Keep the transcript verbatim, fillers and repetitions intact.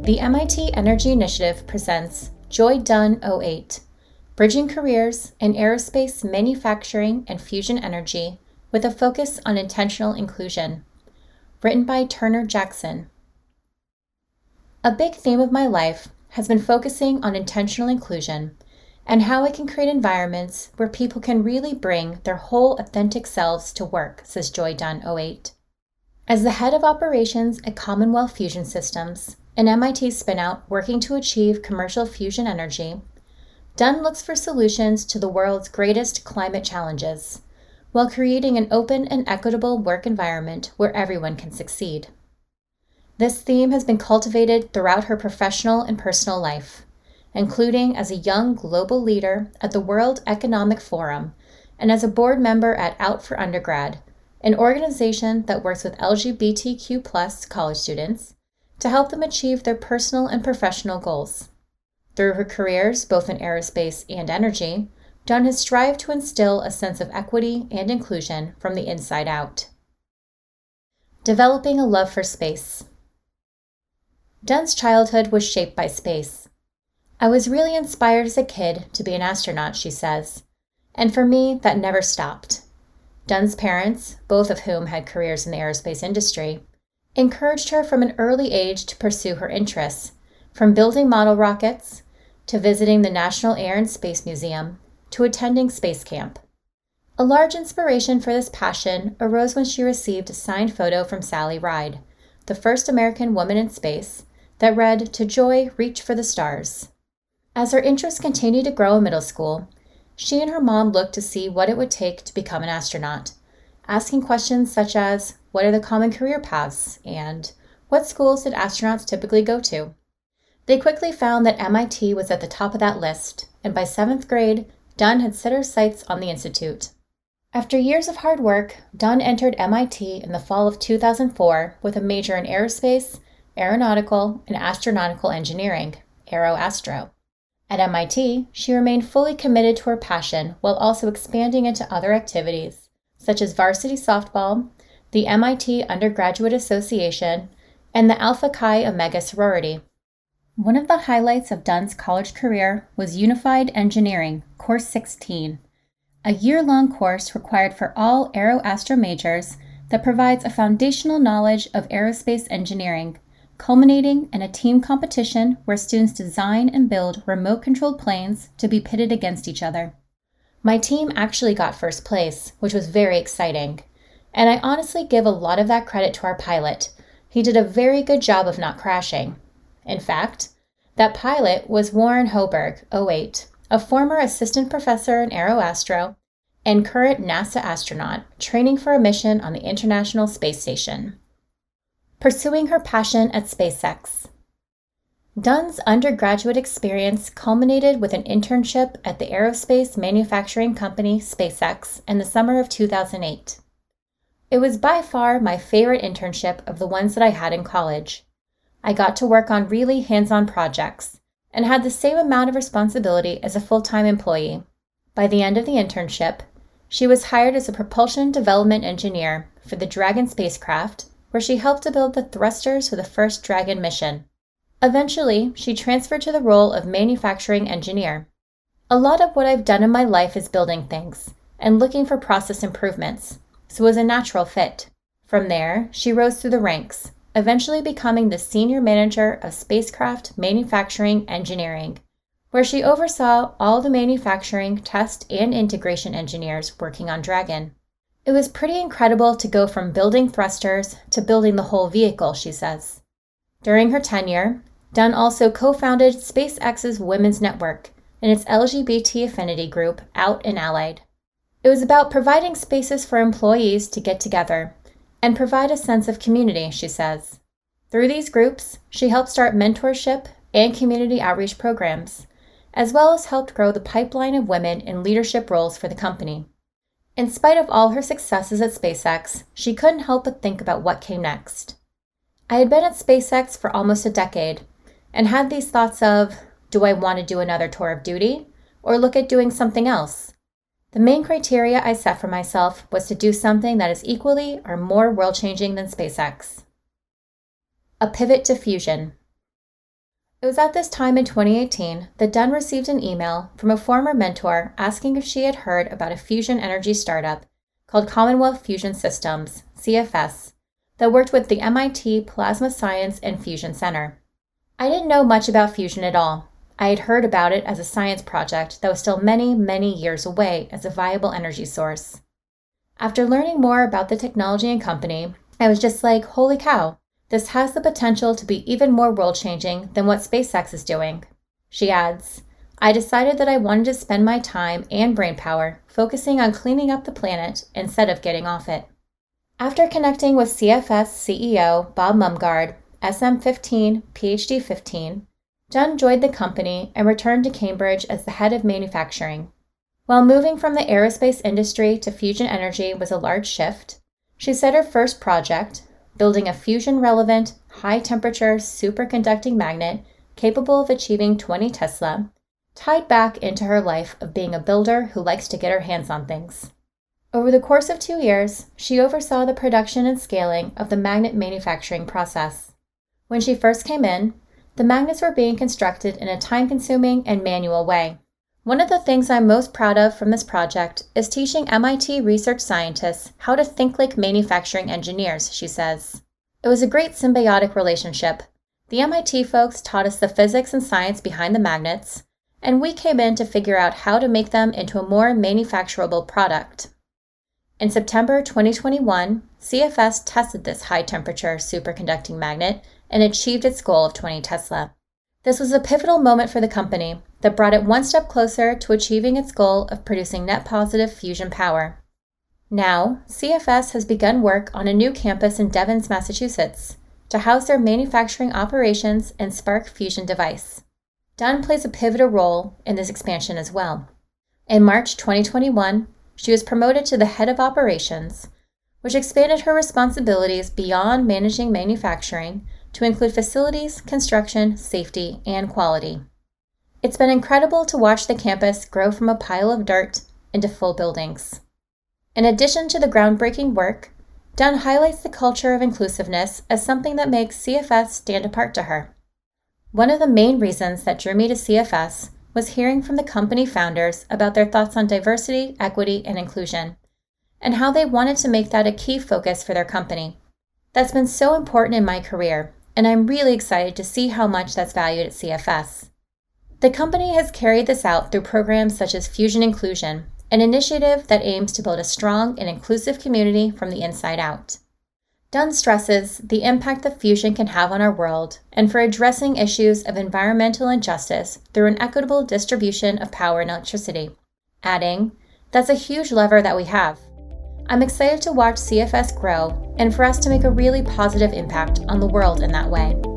The M I T Energy Initiative presents Joy Dunn oh eight, Bridging Careers in Aerospace Manufacturing and Fusion Energy with a Focus on Intentional Inclusion, written by Turner Jackson. A big theme of my life has been focusing on intentional inclusion and how I can create environments where people can really bring their whole authentic selves to work, says Joy Dunn oh eight. As the head of operations at Commonwealth Fusion Systems, an M I T spinout working to achieve commercial fusion energy, Dunn looks for solutions to the world's greatest climate challenges, while creating an open and equitable work environment where everyone can succeed. This theme has been cultivated throughout her professional and personal life, including as a young global leader at the World Economic Forum and as a board member at Out for Undergrad, an organization that works with L G B T Q plus college students to help them achieve their personal and professional goals. Through her careers, both in aerospace and energy, Dunn has strived to instill a sense of equity and inclusion from the inside out. Developing a love for space. Dunn's childhood was shaped by space. I was really inspired as a kid to be an astronaut, she says, and for me, that never stopped. Dunn's parents, both of whom had careers in the aerospace industry, encouraged her from an early age to pursue her interests, from building model rockets, to visiting the National Air and Space Museum, to attending space camp. A large inspiration for this passion arose when she received a signed photo from Sally Ride, the first American woman in space, that read, "To Joy, reach for the stars." As her interests continued to grow in middle school, she and her mom looked to see what it would take to become an astronaut, asking questions such as, what are the common career paths, and what schools did astronauts typically go to? They quickly found that M I T was at the top of that list, and by seventh grade, Dunn had set her sights on the institute. After years of hard work, Dunn entered M I T in the fall of two thousand four with a major in aerospace, aeronautical, and astronautical engineering, Aero-Astro. At M I T, she remained fully committed to her passion while also expanding into other activities, such as varsity softball, the M I T Undergraduate Association, and the Alpha Chi Omega sorority. One of the highlights of Dunn's college career was Unified Engineering, Course sixteen, a year-long course required for all Aero-Astro majors that provides a foundational knowledge of aerospace engineering, culminating in a team competition where students design and build remote-controlled planes to be pitted against each other. My team actually got first place, which was very exciting, and I honestly give a lot of that credit to our pilot. He did a very good job of not crashing. In fact, that pilot was Warren Hoberg, oh eight, a former assistant professor in Aero-Astro and current NASA astronaut training for a mission on the International Space Station. Pursuing her passion at SpaceX. Dunn's undergraduate experience culminated with an internship at the aerospace manufacturing company SpaceX in the summer of two thousand eight. It was by far my favorite internship of the ones that I had in college. I got to work on really hands-on projects and had the same amount of responsibility as a full-time employee. By the end of the internship, she was hired as a propulsion development engineer for the Dragon spacecraft, where she helped to build the thrusters for the first Dragon mission. Eventually, she transferred to the role of manufacturing engineer. A lot of what I've done in my life is building things and looking for process improvements, so it was a natural fit. From there, she rose through the ranks, eventually becoming the senior manager of spacecraft manufacturing engineering, where she oversaw all the manufacturing, test, and integration engineers working on Dragon. It was pretty incredible to go from building thrusters to building the whole vehicle, she says. During her tenure, Dunn also co-founded SpaceX's Women's Network and its L G B T affinity group, Out and Allied. It was about providing spaces for employees to get together and provide a sense of community, she says. Through these groups, she helped start mentorship and community outreach programs, as well as helped grow the pipeline of women in leadership roles for the company. In spite of all her successes at SpaceX, she couldn't help but think about what came next. I had been at SpaceX for almost a decade and had these thoughts of, do I want to do another tour of duty or look at doing something else? The main criteria I set for myself was to do something that is equally or more world-changing than SpaceX. A pivot to fusion. It was at this time in twenty eighteen that Dunn received an email from a former mentor asking if she had heard about a fusion energy startup called Commonwealth Fusion Systems, C F S, that worked with the M I T Plasma Science and Fusion Center. I didn't know much about fusion at all. I had heard about it as a science project that was still many, many years away as a viable energy source. After learning more about the technology and company, I was just like, holy cow, this has the potential to be even more world-changing than what SpaceX is doing. She adds, I decided that I wanted to spend my time and brainpower focusing on cleaning up the planet instead of getting off it. After connecting with C F S C E O Bob Mumgard, S M fifteen, P H D fifteen, Dunn joined the company and returned to Cambridge as the head of manufacturing. While moving from the aerospace industry to fusion energy was a large shift, she said her first project, building a fusion-relevant, high-temperature superconducting magnet capable of achieving twenty Tesla, tied back into her life of being a builder who likes to get her hands on things. Over the course of two years, she oversaw the production and scaling of the magnet manufacturing process. When she first came in, the magnets were being constructed in a time-consuming and manual way. One of the things I'm most proud of from this project is teaching M I T research scientists how to think like manufacturing engineers, she says. It was a great symbiotic relationship. The M I T folks taught us the physics and science behind the magnets, and we came in to figure out how to make them into a more manufacturable product. In September twenty twenty-one, C F S tested this high-temperature superconducting magnet and achieved its goal of twenty Tesla. This was a pivotal moment for the company that brought it one step closer to achieving its goal of producing net-positive fusion power. Now, C F S has begun work on a new campus in Devens, Massachusetts, to house their manufacturing operations and Spark fusion device. Dunn plays a pivotal role in this expansion as well. In March twenty twenty-one, she was promoted to the head of operations, which expanded her responsibilities beyond managing manufacturing to include facilities, construction, safety, and quality. It's been incredible to watch the campus grow from a pile of dirt into full buildings. In addition to the groundbreaking work, Dunn highlights the culture of inclusiveness as something that makes C F S stand apart to her. One of the main reasons that drew me to C F S was hearing from the company founders about their thoughts on diversity, equity, and inclusion, and how they wanted to make that a key focus for their company. That's been so important in my career, and I'm really excited to see how much that's valued at C F S. The company has carried this out through programs such as Fusion Inclusion, an initiative that aims to build a strong and inclusive community from the inside out. Dunn stresses the impact that fusion can have on our world and for addressing issues of environmental injustice through an equitable distribution of power and electricity, adding, "That's a huge lever that we have. I'm excited to watch C F S grow and for us to make a really positive impact on the world in that way."